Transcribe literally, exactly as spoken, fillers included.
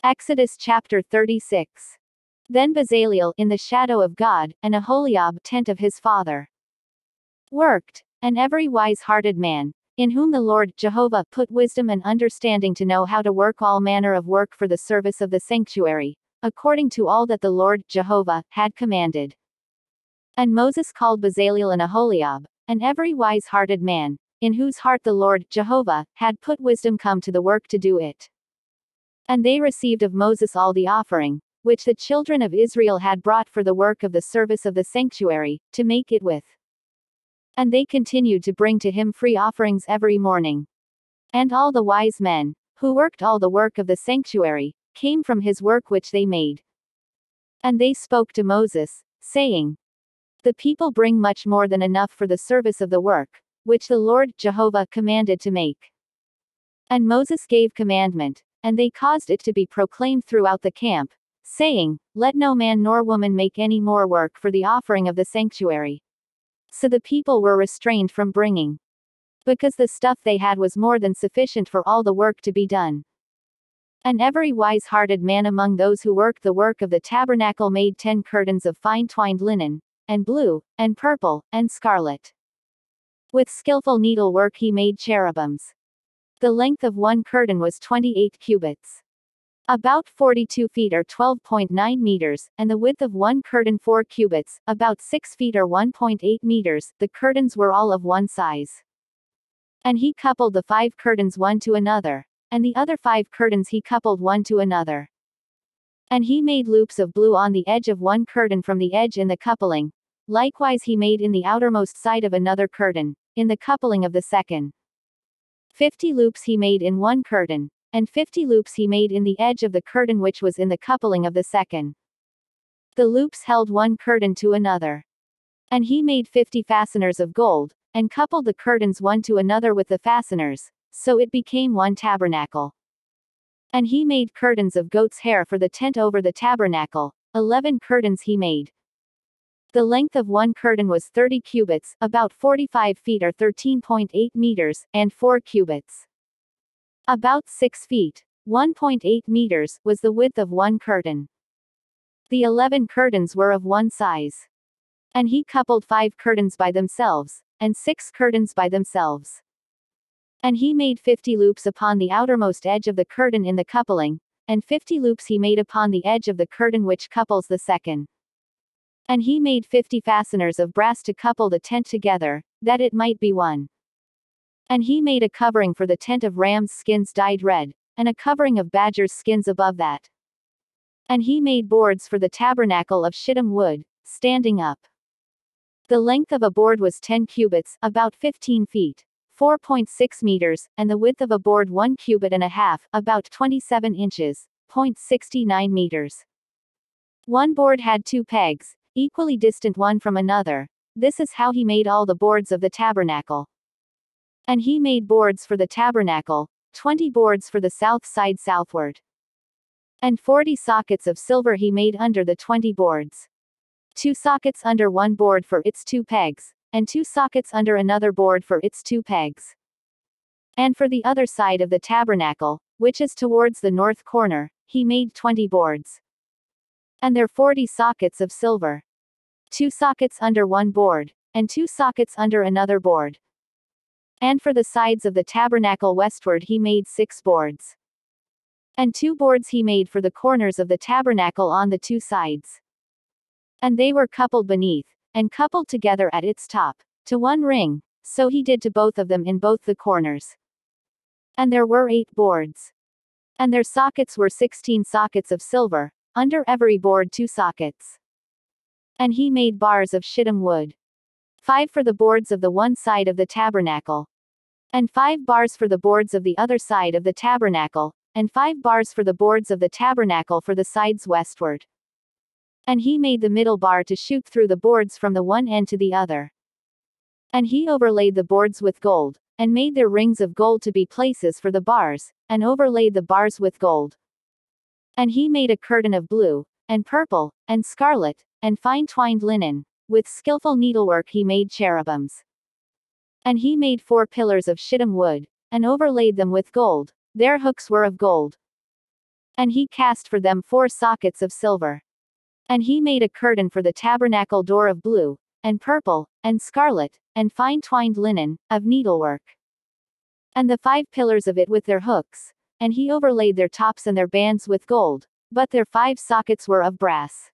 Exodus chapter thirty-six. Then Bezaleel, in the shadow of God, and Aholiab, tent of his father, worked, and every wise-hearted man, in whom the Lord Jehovah put wisdom and understanding to know how to work all manner of work for the service of the sanctuary, according to all that the Lord Jehovah had commanded. And Moses called Bezaleel and Aholiab, and every wise-hearted man, in whose heart the Lord Jehovah had put wisdom, come to the work to do it. And they received of Moses all the offering, which the children of Israel had brought for the work of the service of the sanctuary, to make it with. And they continued to bring to him free offerings every morning. And all the wise men, who worked all the work of the sanctuary, came from his work which they made. And they spoke to Moses, saying, The people bring much more than enough for the service of the work, which the Lord Jehovah commanded to make. And Moses gave commandment, and they caused it to be proclaimed throughout the camp, saying, Let no man nor woman make any more work for the offering of the sanctuary. So the people were restrained from bringing, because the stuff they had was more than sufficient for all the work to be done. And every wise-hearted man among those who worked the work of the tabernacle made ten curtains of fine twined linen, and blue, and purple, and scarlet. With skillful needlework he made cherubims. The length of one curtain was twenty-eight cubits, about forty-two feet or twelve point nine meters, and the width of one curtain four cubits, about six feet or one point eight meters. The curtains were all of one size. And he coupled the five curtains one to another, and the other five curtains he coupled one to another. And he made loops of blue on the edge of one curtain from the edge in the coupling. Likewise he made in the outermost side of another curtain, in the coupling of the second. Fifty loops he made in one curtain, and fifty loops he made in the edge of the curtain which was in the coupling of the second. The loops held one curtain to another. And he made fifty fasteners of gold, and coupled the curtains one to another with the fasteners, so it became one tabernacle. And he made curtains of goat's hair for the tent over the tabernacle, eleven curtains he made. The length of one curtain was thirty cubits, about forty-five feet or thirteen point eight meters, and four cubits, about six feet, one point eight meters, was the width of one curtain. The eleven curtains were of one size. And he coupled five curtains by themselves, and six curtains by themselves. And he made fifty loops upon the outermost edge of the curtain in the coupling, and fifty loops he made upon the edge of the curtain which couples the second. And he made fifty fasteners of brass to couple the tent together, that it might be one. And he made a covering for the tent of rams' skins dyed red, and a covering of badgers' skins above that. And he made boards for the tabernacle of shittim wood, standing up. The length of a board was ten cubits, about fifteen feet, four point six meters, and the width of a board one cubit and a half, about twenty-seven inches, zero point six nine meters. One board had two pegs, equally distant one from another. This is how he made all the boards of the tabernacle. And he made boards for the tabernacle, twenty boards for the south side southward. And forty sockets of silver he made under the twenty boards. Two sockets under one board for its two pegs, and two sockets under another board for its two pegs. And for the other side of the tabernacle, which is towards the north corner, he made twenty boards. And there forty sockets of silver. Two sockets under one board, and two sockets under another board. And for the sides of the tabernacle westward he made six boards. And two boards he made for the corners of the tabernacle on the two sides. And they were coupled beneath, and coupled together at its top, to one ring, so he did to both of them in both the corners. And there were eight boards. And their sockets were sixteen sockets of silver, under every board two sockets. And he made bars of shittim wood. Five for the boards of the one side of the tabernacle. And five bars for the boards of the other side of the tabernacle, and five bars for the boards of the tabernacle for the sides westward. And he made the middle bar to shoot through the boards from the one end to the other. And he overlaid the boards with gold, and made their rings of gold to be places for the bars, and overlaid the bars with gold. And he made a curtain of blue, and purple, and scarlet, and fine twined linen. With skillful needlework he made cherubims. And he made four pillars of shittim wood, and overlaid them with gold. Their hooks were of gold. And he cast for them four sockets of silver. And he made a curtain for the tabernacle door of blue, and purple, and scarlet, and fine twined linen, of needlework. And the five pillars of it with their hooks, and he overlaid their tops and their bands with gold, but their five sockets were of brass.